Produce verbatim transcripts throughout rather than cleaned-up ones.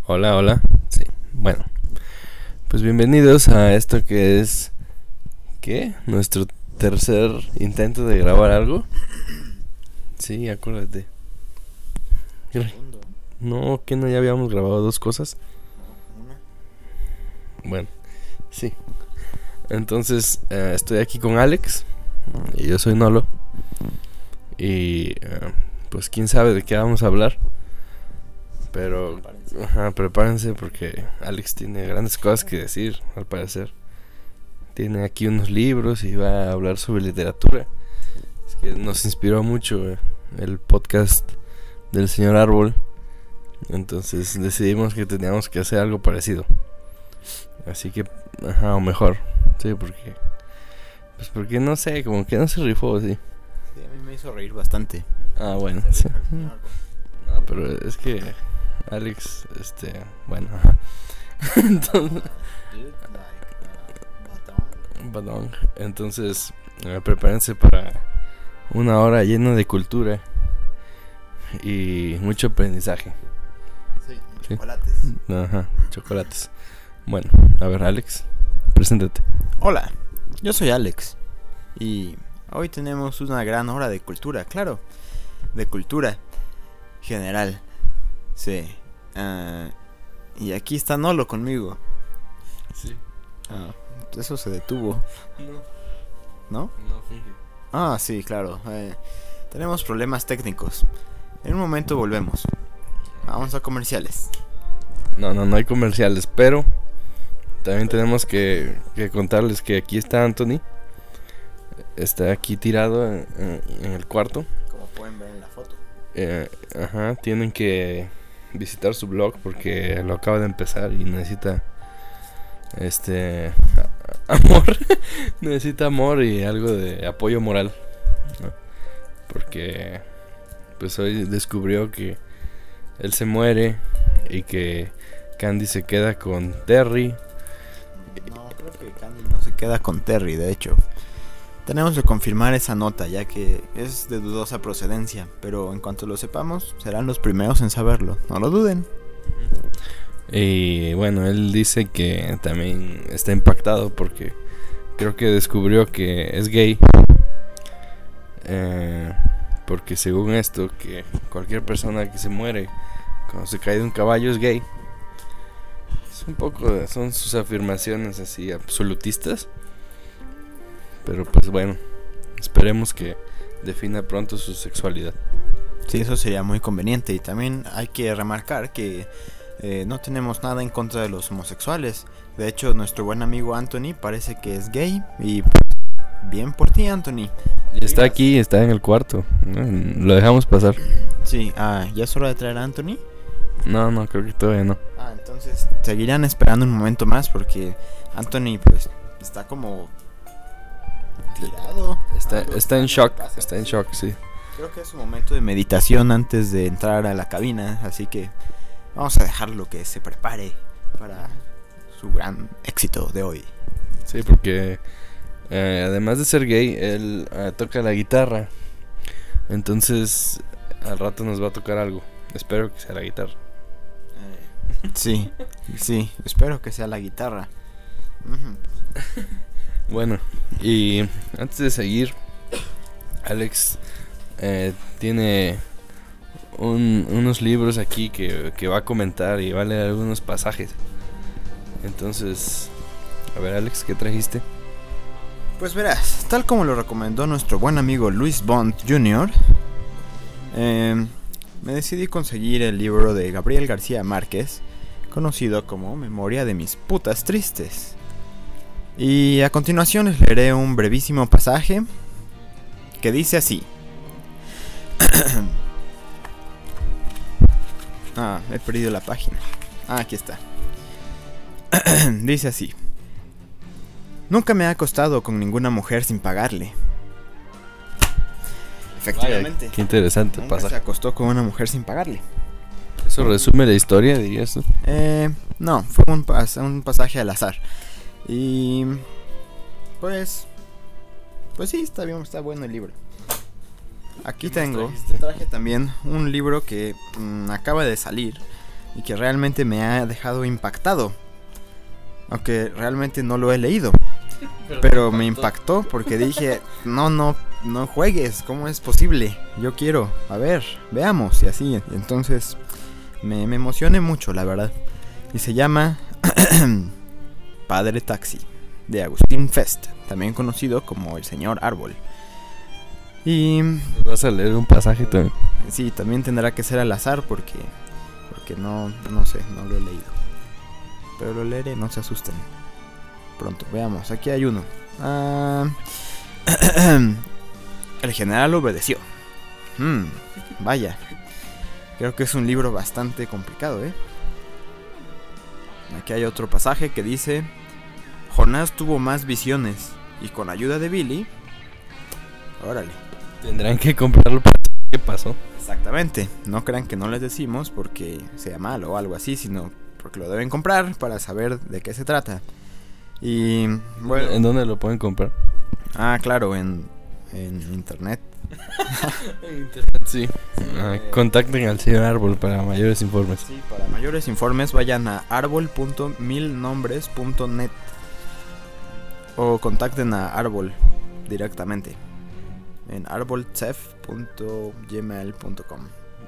Hola, hola. Sí, bueno. Pues bienvenidos a esto que es... ¿Qué? Nuestro tercer intento de grabar algo. Sí, acuérdate. Segundo. No, que no ya habíamos grabado dos cosas. No, una. Bueno, sí. Entonces, eh, estoy aquí con Alex. Y yo soy Nolo. Y eh, pues quién sabe de qué vamos a hablar. Pero, Prepárense. ajá, prepárense porque Alex tiene grandes cosas que decir, al parecer. Tiene aquí unos libros y va a hablar sobre literatura. Es que nos inspiró mucho eh, el podcast del señor Árbol. Entonces decidimos que teníamos que hacer algo parecido. Así que, ajá, o mejor. Sí, porque... Pues porque no sé, como que no se rifó, sí. Sí, a mí me hizo reír bastante. Ah, bueno, sí. No, pero es que Alex, este, bueno, ajá. Entonces, Badong. Entonces, eh, prepárense para una hora llena de cultura y mucho aprendizaje. Sí, Sí. chocolates. Ajá, chocolates. Bueno, a ver, Alex, preséntate. Hola, yo soy Alex. Y hoy tenemos una gran hora de cultura, claro. De cultura general. Sí. ah, y aquí está Nolo conmigo. Sí. Ah, eso se detuvo, No, ¿no? no finge. Ah, sí, claro. eh, tenemos problemas técnicos. En un momento volvemos. Vamos a comerciales. No, no, no hay comerciales, pero también tenemos que, que contarles que aquí está Anthony. Está aquí tirado en, en- en el cuarto. Como pueden ver en la foto. Eh, ajá, tienen que visitar su blog porque lo acaba de empezar y necesita este a- amor, necesita amor y algo de apoyo moral, ¿no? Porque pues hoy descubrió que él se muere y que Candy se queda con Terry. No, creo que Candy no se queda con Terry, de hecho. Tenemos que confirmar esa nota, ya que es de dudosa procedencia, pero en cuanto lo sepamos, serán los primeros en saberlo, no lo duden. Y bueno, él dice que también está impactado porque creo que descubrió que es gay. Eh, porque según esto, que cualquier persona que se muere cuando se cae de un caballo es gay. Es un poco, son sus afirmaciones así absolutistas. Pero pues bueno, esperemos que defina pronto su sexualidad. Sí, eso sería muy conveniente, y también hay que remarcar que eh, no tenemos nada en contra de los homosexuales. De hecho, nuestro buen amigo Anthony parece que es gay, y bien por ti, Anthony. Y está aquí, está en el cuarto, ¿no? Lo dejamos pasar. Sí, ah, ¿ya es hora de traer a Anthony? No, no, creo que todavía no. Ah, entonces seguirán esperando un momento más porque Anthony pues está como tirado. Está, Algo está en extraño shock, le pasa, está en sí. shock, sí. Creo que es un momento de meditación antes de entrar a la cabina, así que vamos a dejarlo que se prepare para su gran éxito de hoy. Sí, porque eh, además de ser gay, él eh, toca la guitarra. Entonces, al rato nos va a tocar algo. Espero que sea la guitarra. Sí, sí, espero que sea la guitarra. Ujú. Bueno, y antes de seguir, Alex eh, tiene un- unos libros aquí que, que va a comentar y va a leer algunos pasajes. Entonces, a ver, Alex, ¿qué trajiste? Pues verás, tal como lo recomendó nuestro buen amigo Luis Bond junior, eh, me decidí conseguir el libro de Gabriel García Márquez, conocido como Memoria de mis putas tristes. Y a continuación les leeré un brevísimo pasaje que dice así. Ah, he perdido la página. Ah, aquí está. Dice así. Nunca me he acostado con ninguna mujer sin pagarle. Efectivamente. Vaya, qué interesante Nunca se pasaje. acostó con una mujer sin pagarle. ¿Eso resume la historia, dirías tú? Eh, no, fue un, pas- un pasaje al azar. Y pues, pues sí, está bien, está bueno el libro. Aquí ¿Qué más tengo, trajiste? traje también un libro que mm, acaba de salir, y que realmente me ha dejado impactado. Aunque realmente no lo he leído. Pero, pero me impactó porque dije, no, no, no juegues, ¿cómo es posible? Yo quiero, a ver, veamos, y así. Entonces me, me emocioné mucho, la verdad. Y se llama Padre Taxi, de Agustín Fest, también conocido como el señor Árbol. Y... ¿Vas a leer un pasaje también? Sí, también tendrá que ser al azar porque, porque no, no sé, no lo he leído. Pero lo leeré, no se asusten. Pronto, veamos, aquí hay uno. Ah, el general obedeció. Hmm, vaya, creo que es un libro bastante complicado, ¿eh? Aquí hay otro pasaje que dice: Jonás tuvo más visiones y con ayuda de Billy... Órale. Tendrán que comprarlo para saber qué pasó. Exactamente, no crean que no les decimos porque sea malo o algo así, sino porque lo deben comprar para saber de qué se trata. Y bueno, ¿en dónde lo pueden comprar? Ah, claro, en, en internet. En internet, sí. Ah, contacten al señor Árbol para mayores informes. Sí, para mayores informes vayan a árbol punto mil nombres punto net o contacten a Árbol directamente en arbolcef punto gmail punto com.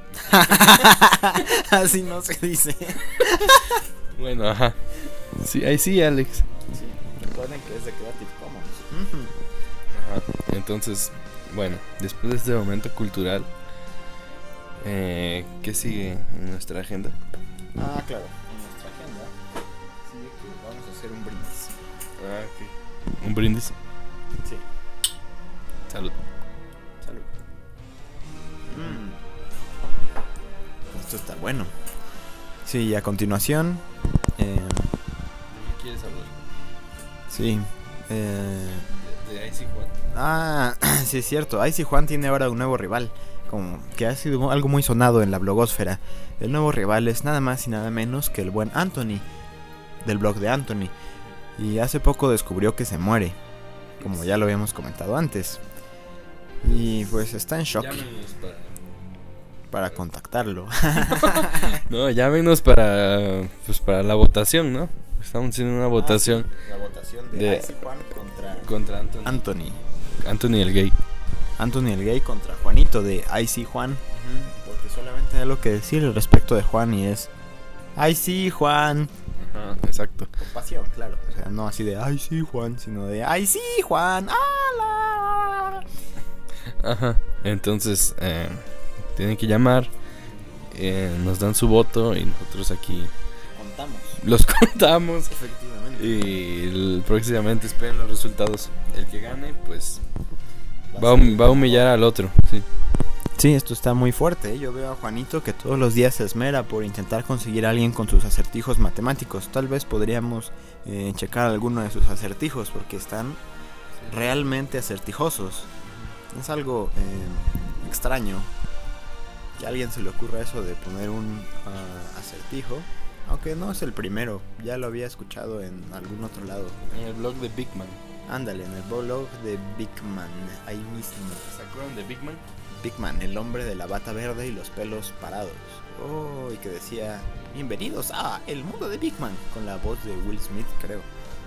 Así no se dice. Bueno, ajá. Sí, ahí sí, Alex. Sí, recuerden que es de Creative Commons. Ajá. Entonces, bueno, después de este momento cultural, eh, ¿qué sigue en nuestra agenda? Ah, claro, en nuestra agenda sigue que vamos a hacer un brindis. Ah, ok. ¿Un brindis? Sí. Salud. Salud. Mm. Esto está bueno. Sí, y a continuación... Eh, ¿De qué quieres hablar? sí. Eh, De, de Icy Juan. ah, sí es cierto. Icy Juan tiene ahora un nuevo rival. Como que ha sido algo muy sonado en la blogosfera. El nuevo rival es nada más y nada menos que el buen Anthony. Del blog de Anthony. Y hace poco descubrió que se muere. Como ya lo habíamos comentado antes. Y pues está en shock. Llámenos para... para contactarlo. No, llámenos para, pues para la votación, ¿no? Estamos haciendo una votación. Ah, sí, la votación de, de Icy Juan contra, contra Anthony. Anthony. Anthony el gay. Anthony el gay contra Juanito de Icy Juan. Uh-huh. Porque solamente hay algo que decir al respecto de Juan y es Icy Juan. Ajá, exacto. Con pasión, claro. O sea, no así de Icy Juan, sino de Icy Juan. ¡Ala! Ajá. Entonces, eh, tienen que llamar. Eh, nos dan su voto y nosotros aquí contamos. Los contamos. Efectivamente. Y el, próximamente esperen los resultados. El que gane, pues va, va, a, va a humillar al otro. Sí. Sí, esto está muy fuerte, ¿eh? Yo veo a Juanito que todos los días se esmera por intentar conseguir a alguien con sus acertijos matemáticos. Tal vez podríamos eh, checar alguno de sus acertijos porque están realmente acertijosos. Es algo eh, extraño que a alguien se le ocurra eso de poner un uh, acertijo. Aunque no es el primero, ya lo había escuchado en algún otro lado. En el blog de Big Man. Ándale, en el blog de Big Man, ahí mismo. ¿Se acuerdan de Big Man? Big Man, el hombre de la bata verde y los pelos parados. Oh, y que decía, bienvenidos a el mundo de Big Man, con la voz de Will Smith, creo.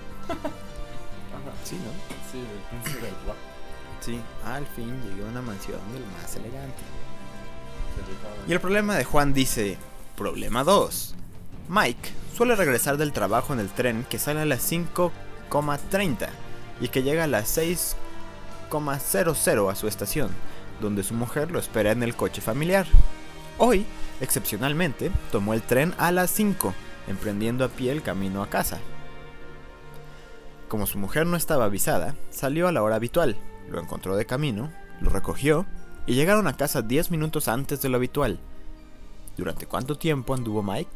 Sí, ¿no? Sí, del príncipe del rock. Sí, al fin llegué a una mansión del más elegante. Y el problema de Juan dice, problema dos. Mike suele regresar del trabajo en el tren que sale a las cinco coma treinta y que llega a las seis coma cero cero a su estación, donde su mujer lo espera en el coche familiar. Hoy, excepcionalmente, tomó el tren a las cinco, emprendiendo a pie el camino a casa. Como su mujer no estaba avisada, salió a la hora habitual, lo encontró de camino, lo recogió y llegaron a casa diez minutos antes de lo habitual. ¿Durante cuánto tiempo anduvo Mike?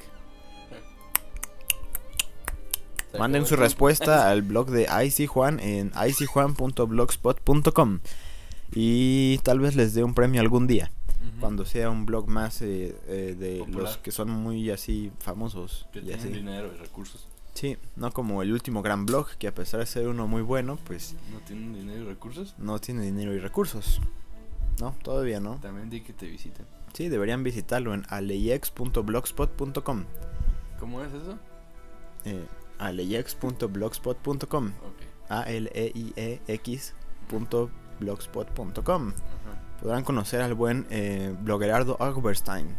Manden su respuesta al blog de Icy Juan en icy juan punto blogspot punto com y tal vez les dé un premio algún día, uh-huh. Cuando sea un blog más eh, eh, de popular. Los que son muy así famosos, que y tienen así. Dinero y recursos. Sí, no como el último gran blog que a pesar de ser uno muy bueno, pues no tienen dinero y recursos. No tiene dinero y recursos. No, todavía no. También di que te visiten. Sí, deberían visitarlo en aleyex punto blogspot punto com. ¿Cómo es eso? Eh, aleyex punto blogspot punto com. Okay. A L E I E X punto blogspot punto com. Ajá. Podrán conocer al buen eh, Blogerardo Augerstein.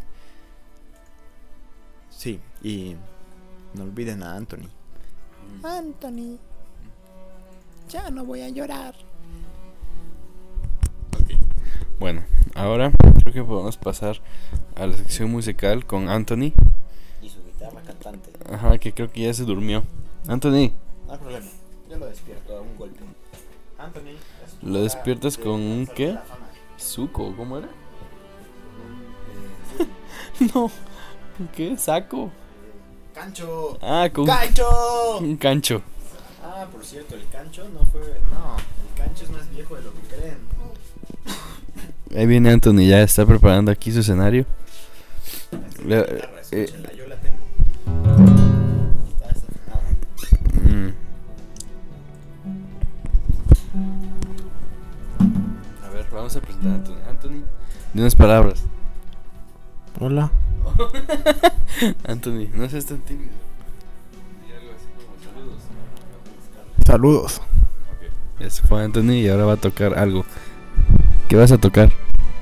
Sí, y no olviden a Anthony. Mm. Anthony, ya no voy a llorar. Okay. Bueno, ahora creo que podemos pasar a la sección musical con Anthony. Y su guitarra cantante. Ajá, que creo que ya se durmió. Anthony. No hay problema, yo lo despierto a un golpe. Anthony. ¿Lo despiertas con un qué? ¿Suco? ¿Cómo era? No. ¿Qué? ¿Saco? ¡Cancho! Ah, con ¡Cancho! un cancho. Ah, por cierto, el cancho no fue... No, el cancho es más viejo de lo que creen. Ahí viene Anthony, ya está preparando aquí su escenario. Esta Le- guitarra, eh, escúchenla, yo la tengo. Está desafinada. Mm. A ver, vamos a presentar a Anthony. Anthony, de unas palabras. Hola. Anthony, no seas tan tímido. Di algo así como saludos. Saludos. Ok. Ese fue Anthony y ahora va a tocar algo. ¿Qué vas a tocar?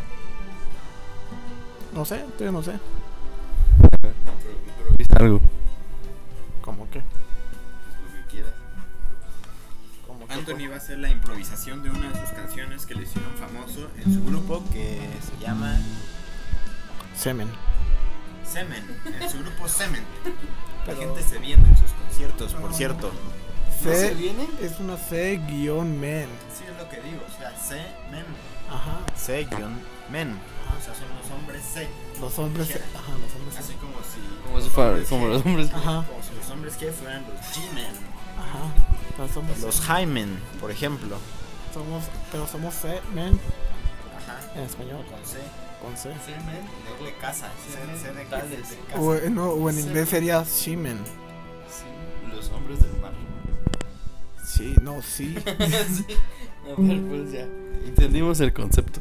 No sé, todavía no sé. Improvisa algo. ¿Cómo qué? Lo que quieras. Anthony va a hacer la improvisación de una de sus canciones que le hicieron famoso en su grupo que se llama Semen. Semen, en su grupo Semen. La Pero- gente se viene en sus conciertos, por cierto. ¿No se C viene? es una C guión men. Sí, es lo que digo, o sea, Semen. Ajá. C-men. O sea, son los hombres C. Los hombres. Ajá, los hombres. Así como si. Como si los fuera, hombres como G- los hombres. Ajá. Como si los hombres que fueran los G-men. Ajá. Los hombres. Los Hymen, por ejemplo. Somos. Pero somos C men Ajá. en español. Con C. Con C. Semen de, de casa. C, C de, Tales. de casa. O, eh, no, o en Sí. inglés sería Shemen. Sí, los hombres del mar. Sí, no, sí. Sí. A ver, pues ya. Entendimos el concepto.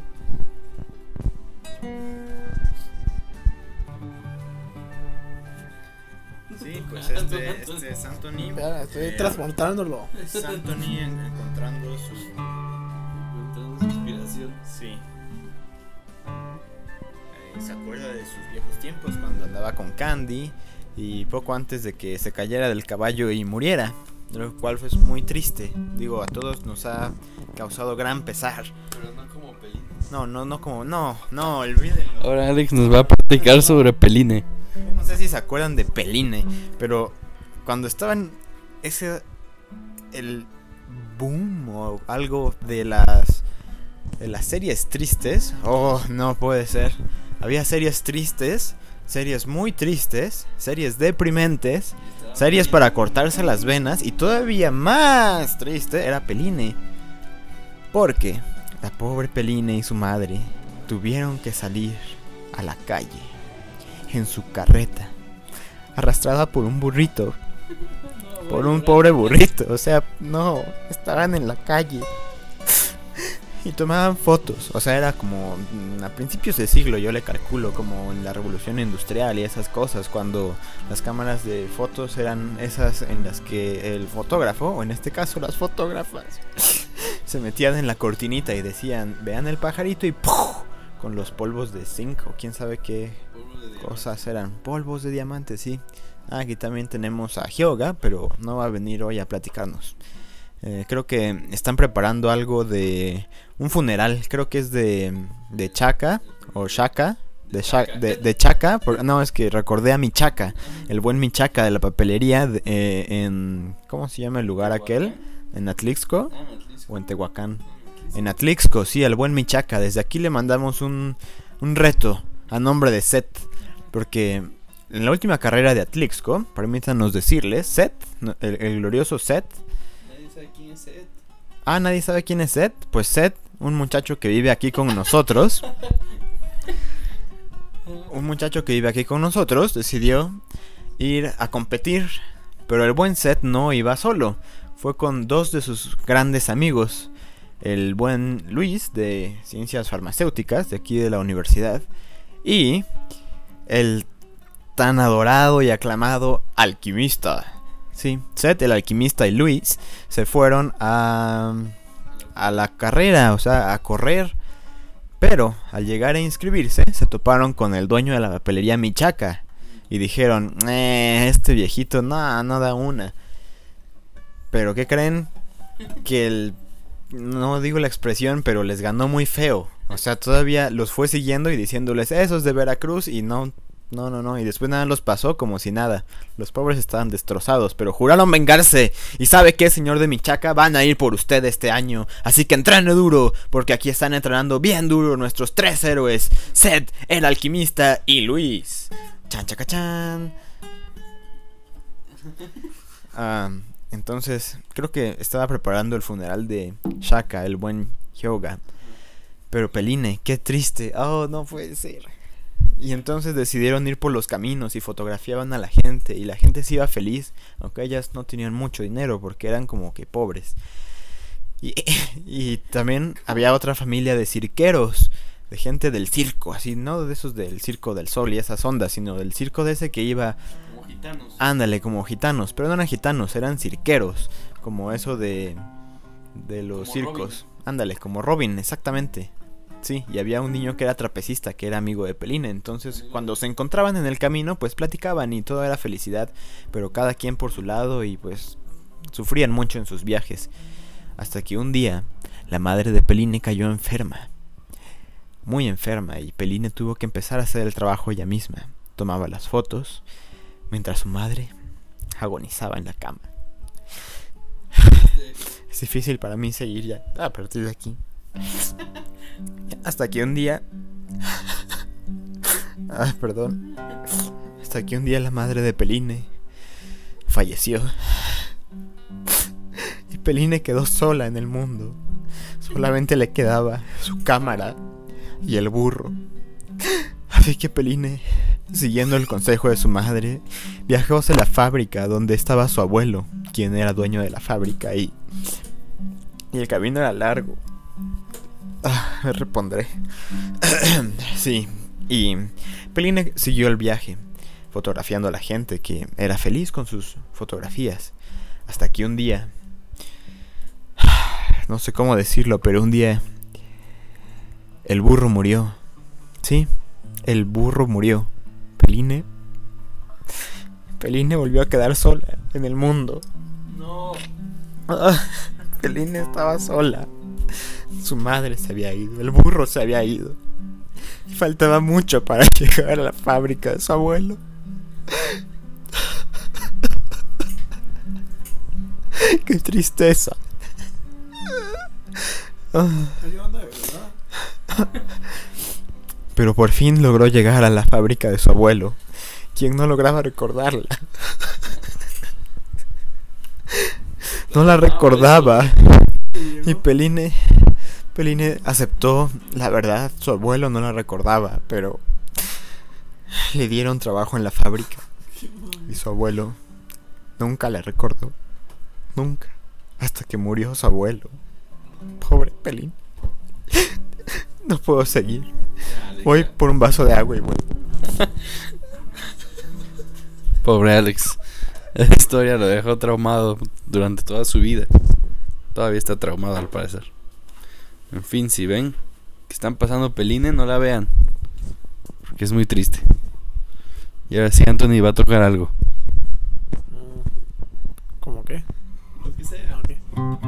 Sí, pues este, este es Anthony. Espera, estoy eh, transportándolo. Es Anthony en- encontrando su. Encontrando su inspiración. Sí. Eh, se acuerda de sus viejos tiempos cuando andaba con Candy y poco antes de que se cayera del caballo y muriera, lo cual fue muy triste. Digo, a todos nos ha causado gran pesar. Pero no como Peline. No, no, no como, no, no, olvídenlo. Ahora Alex nos va a platicar sobre Peline. Yo no sé si se acuerdan de Peline, pero cuando estaban ese el boom o algo de las de las series tristes, oh, no puede ser. Había series tristes, series muy tristes, series deprimentes, series para cortarse las venas y todavía más triste era Peline. Porque la pobre Peline y su madre tuvieron que salir a la calle en su carreta, arrastrada por un burrito, por un pobre burrito, o sea, no, estaban en la calle y tomaban fotos, o sea, era como mm, a principios de siglo, yo le calculo, como en la revolución industrial y esas cosas, cuando las cámaras de fotos eran esas en las que el fotógrafo, o en este caso las fotógrafas, se metían en la cortinita y decían, vean el pajarito y ¡puf! Con los polvos de zinc o quién sabe qué cosas eran. Polvos de diamante, sí. Ah, aquí también tenemos a Hyoga, pero no va a venir hoy a platicarnos. Eh, creo que están preparando algo de un funeral. Creo que es de, de Chaka o Shaka. De, Sha- de, de Chaka. Por, no, es que recordé a Michaka. El buen Michaka de la papelería de, eh, en... ¿Cómo se llama el lugar aquel? En Atlixco o en Tehuacán. En Atlixco, sí, el buen Michaka. Desde aquí le mandamos un, un reto a nombre de Seth. Porque en la última carrera de Atlixco, permítanos decirles, Seth, el, el glorioso Seth. Nadie sabe quién es Seth. Ah, ¿nadie sabe quién es Seth? Pues Seth, un muchacho que vive aquí con nosotros. Un muchacho que vive aquí con nosotros decidió ir a competir. Pero el buen Seth no iba solo. Fue con dos de sus grandes amigos. El buen Luis de Ciencias Farmacéuticas de aquí de la universidad. y el tan adorado y aclamado alquimista. Sí, Seth, el alquimista, y Luis se fueron a, a la carrera, o sea, a correr. Pero al llegar a inscribirse, se toparon con el dueño de la papelería Michaca. Y dijeron, eh, este viejito no, no da una. Pero ¿qué creen? Que el... no digo la expresión, pero les ganó muy feo. O sea, todavía los fue siguiendo y diciéndoles, esos de Veracruz, y no... No, no, no, y después nada los pasó como si nada. Los pobres estaban destrozados, pero juraron vengarse. Y ¿sabe qué, señor de Michaca? Van a ir por usted este año. Así que entrene duro, porque aquí están entrenando bien duro nuestros tres héroes: Seth, el alquimista, y Luis. Chan, chacachán. Ah, entonces, creo que estaba preparando el funeral de Shaka, el buen Hyoga. Pero Peline, qué triste. Oh, no puede ser. Y entonces decidieron ir por los caminos y fotografiaban a la gente. Y la gente se iba feliz, aunque ellas no tenían mucho dinero porque eran como que pobres. Y, y también había otra familia de cirqueros, de gente del circo, así, no de esos del Circo del Sol y esas ondas, sino del circo de ese que iba... Como gitanos. Ándale, como gitanos, pero no eran gitanos, eran cirqueros, como eso de, de los Como circos. Robin. Ándale, como Robin, exactamente. Sí, y había un niño que era trapecista, que era amigo de Peline. Entonces, cuando se encontraban en el camino, pues platicaban y todo era felicidad. Pero cada quien por su lado y pues sufrían mucho en sus viajes. Hasta que un día, la madre de Peline cayó enferma. Muy enferma, y Peline tuvo que empezar a hacer el trabajo ella misma. Tomaba las fotos, mientras su madre agonizaba en la cama. Es difícil para mí seguir ya a partir de aquí. Hasta que un día... ah, perdón. Hasta que un día la madre de Peline falleció. Y Peline quedó sola en el mundo. Solamente le quedaba su cámara y el burro. Así que Peline, siguiendo el consejo de su madre, viajó hacia la fábrica donde estaba su abuelo, quien era dueño de la fábrica, y, y el camino era largo. Ah, me repondré. Sí, y Peline siguió el viaje, fotografiando a la gente que era feliz con sus fotografías. Hasta que un día, no sé cómo decirlo, pero un día el burro murió. Sí, el burro murió. Peline Peline volvió a quedar sola en el mundo. No. Ah, Peline estaba sola. Su madre se había ido, el burro se había ido. Y faltaba mucho para llegar a la fábrica de su abuelo. ¡Qué tristeza! ¿Estás llorando de verdad? Pero por fin logró llegar a la fábrica de su abuelo, quien no lograba recordarla. No la recordaba. Y Peline... Peline aceptó, la verdad, su abuelo no la recordaba, pero le dieron trabajo en la fábrica. Y su abuelo nunca la recordó. Nunca. Hasta que murió su abuelo. Pobre Peline. No puedo seguir. Voy por un vaso de agua y vuelvo. Pobre Alex. Esa historia lo dejó traumado durante toda su vida. Todavía está traumado al parecer. En fin, si ven que están pasando Peline, no la vean, porque es muy triste. Y ahora sí, Anthony va a tocar algo. ¿Cómo qué? Lo que sea. Ok.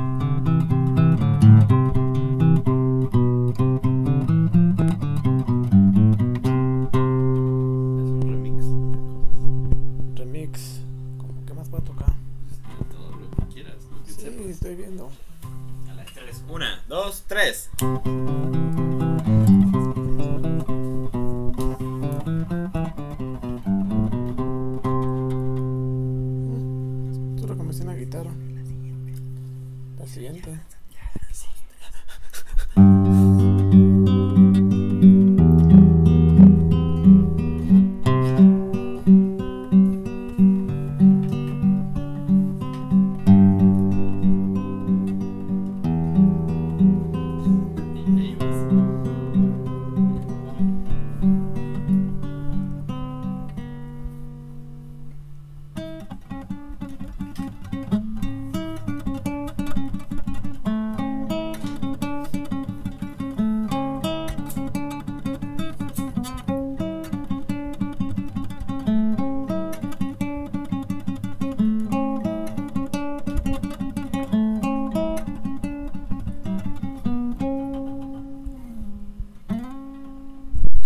Remix. ¿Cómo qué más puedo tocar? Todo lo que quieras, lo que Sí, sepas. estoy viendo. A las tres. Una, dos, tres. Solo que me suena guitarra. La siguiente.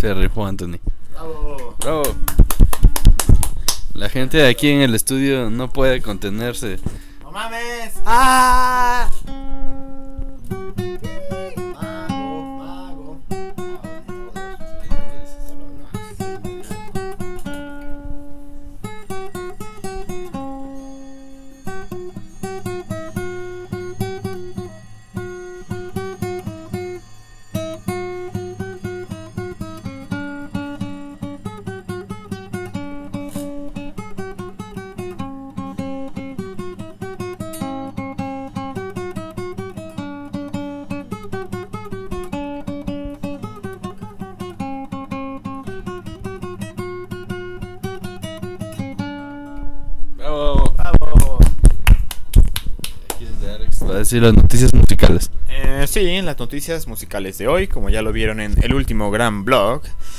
Se rifó Anthony. ¡Bravo! Bravo. La gente de aquí en el estudio no puede contenerse. ¡No mames! ¡Ah! Mago, mago. Bravo. ¡Bravo! Aquí desde Alex va a decir las noticias musicales. Eh, sí, en las noticias musicales de hoy, como ya lo vieron en el último gran blog,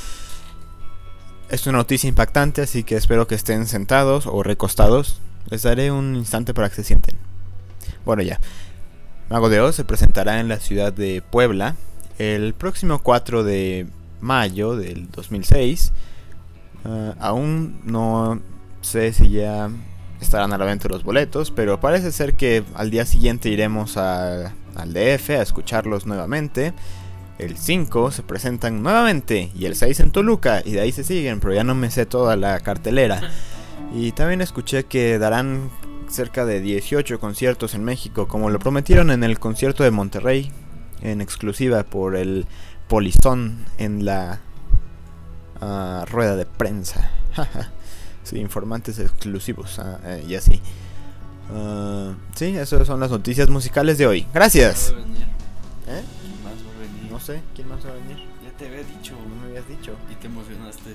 es una noticia impactante, así que espero que estén sentados o recostados. Les daré un instante para que se sienten. Bueno, ya. Mago de Oz se presentará en la ciudad de Puebla el próximo cuatro de mayo del dos mil seis. Uh, aún no sé si ya estarán a la venta los boletos, pero parece ser que al día siguiente iremos a, al D F a escucharlos nuevamente. El cinco se presentan nuevamente y el seis en Toluca, y de ahí se siguen, pero ya no me sé toda la cartelera. Y también escuché que darán cerca de dieciocho conciertos en México, como lo prometieron en el concierto de Monterrey, en exclusiva por el Polizón en la uh, rueda de prensa. Sí, informantes exclusivos uh, eh, y así. Uh, sí, esas son las noticias musicales de hoy. Gracias. ¿Quién va a venir? ¿Eh? ¿Quién más va a venir? No sé, ¿quién más va a venir? Ya te había dicho. No me habías dicho. Y te emocionaste.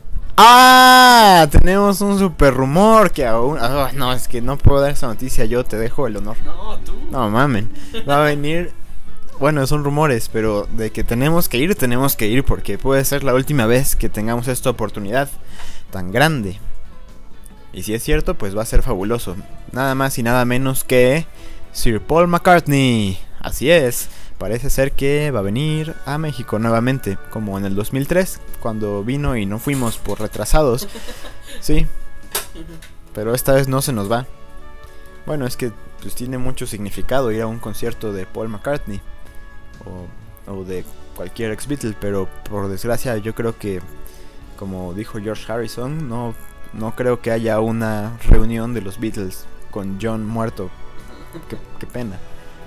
¡Ah! Tenemos un super rumor que aún... Ah, no, es que no puedo dar esa noticia, yo te dejo el honor. No, tú. No, mamen. Va a venir... Bueno, son rumores, pero de que tenemos que ir, tenemos que ir, porque puede ser la última vez que tengamos esta oportunidad tan grande. Y si es cierto, pues va a ser fabuloso. Nada más y nada menos que Sir Paul McCartney. Así es. Parece ser que va a venir a México nuevamente, como en el dos mil tres, cuando vino y no fuimos por retrasados. Sí, pero esta vez no se nos va. Bueno, es que pues tiene mucho significado ir a un concierto de Paul McCartney o, o de cualquier ex Beatle, pero por desgracia yo creo que, como dijo George Harrison, no, no creo que haya una reunión de los Beatles con John muerto. Qué, qué pena.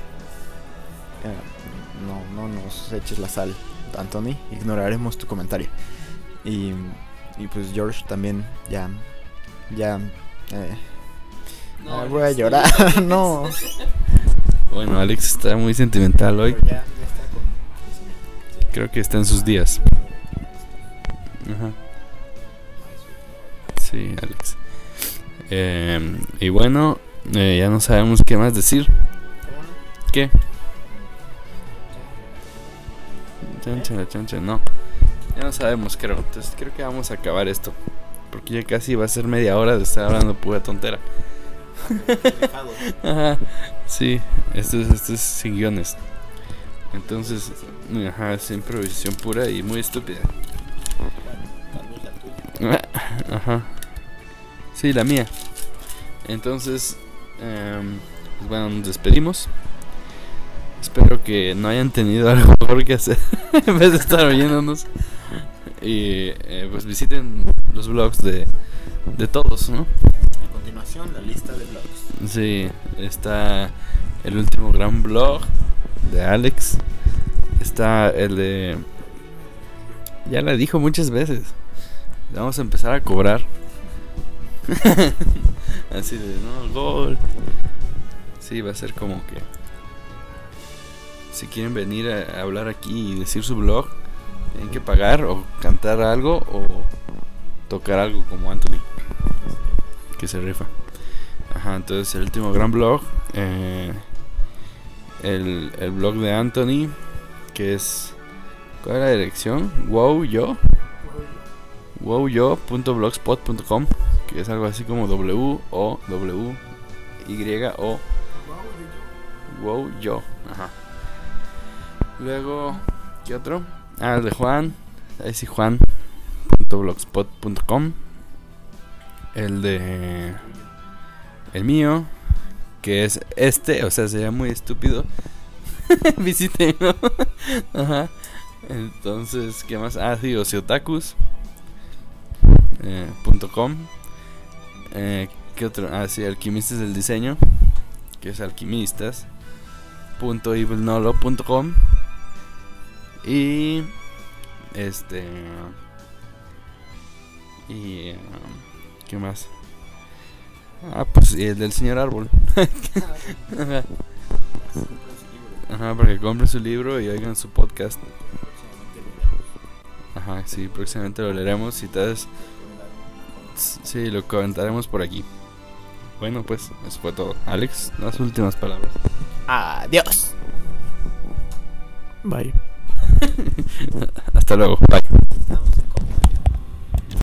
Eh, no, no nos eches la sal, Anthony, ignoraremos tu comentario. Y, y pues George también ya, ya, eh, No, ah, voy a Alex, llorar, no. Bueno, Alex está muy sentimental hoy. Pero ya, ya está con- Creo que está en sus días. Ajá. Sí, Alex. Eh, y bueno, eh, ya no sabemos qué más decir. ¿Qué? Chancha, chancha, no. Ya no sabemos, creo. Entonces creo que vamos a acabar esto. Porque ya casi va a ser media hora de estar hablando pura tontera. Ajá. Sí, esto es, esto es sin guiones. Entonces, ajá, es improvisación pura y muy estúpida. Ajá. Sí, la mía. Entonces, eh, pues bueno, nos despedimos. Espero que no hayan tenido algo mejor que hacer en vez de estar oyéndonos. Y eh, pues visiten los blogs de, de todos, ¿no? A continuación, la lista de blogs. Sí, está el último gran blog de Alex. Está el de... Ya le dijo muchas veces. Vamos a empezar a cobrar. Así de, no, gol. Sí, va a ser como que... Si quieren venir a hablar aquí y decir su blog, tienen que pagar o cantar algo o tocar algo como Anthony, que se rifa. Ajá, entonces el último gran blog, eh, el, el blog de Anthony, que es... ¿Cuál es la dirección? Wow yo wowyo punto blogspot punto com, que es algo así como W O W Y O Wow yo. Ajá. Luego, ¿qué otro? Ah, el de Juan, icyjuan punto blogspot punto com. El de el mío, que es este, o sea, sería muy estúpido. Visítenlo. Ajá. Entonces, ¿qué más? Ah, sí, ociotakus eh, punto com. Eh, ¿Qué otro? Ah, sí, Alquimistas del Diseño, que es alquimistas punto evilnolo punto com. Y este y um, ¿qué más? Ah, pues y el del señor Árbol. Ajá. Ajá, para que compren su libro y oigan su podcast. Ajá, sí, próximamente lo leeremos y tal vez sí, lo comentaremos por aquí. Bueno, pues, eso fue todo. Alex, las últimas palabras. Adiós. Bye. Hasta luego, bye.